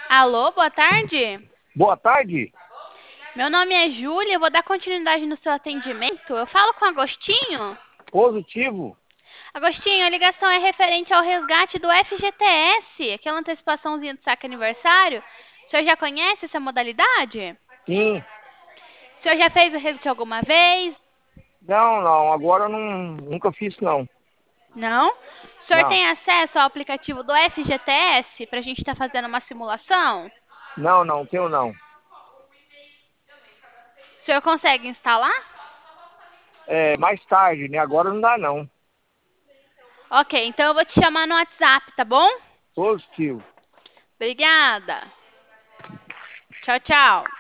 Alô, boa tarde. Boa tarde. Meu nome é Júlia, eu vou dar continuidade no seu atendimento. Eu falo com Agostinho? Positivo? Agostinho, a ligação é referente ao resgate do FGTS, aquela antecipaçãozinha do saque aniversário. O senhor já conhece essa modalidade? Sim. O senhor já fez o resgate alguma vez? Não, agora eu nunca fiz não. Não? O senhor Não, tem acesso ao aplicativo do FGTS para a gente estar fazendo uma simulação? não, tenho não. O senhor consegue instalar? É, mais tarde, né? Agora não dá não. Ok, então eu vou te chamar no WhatsApp, tá bom? Positivo. Obrigada. Tchau, tchau.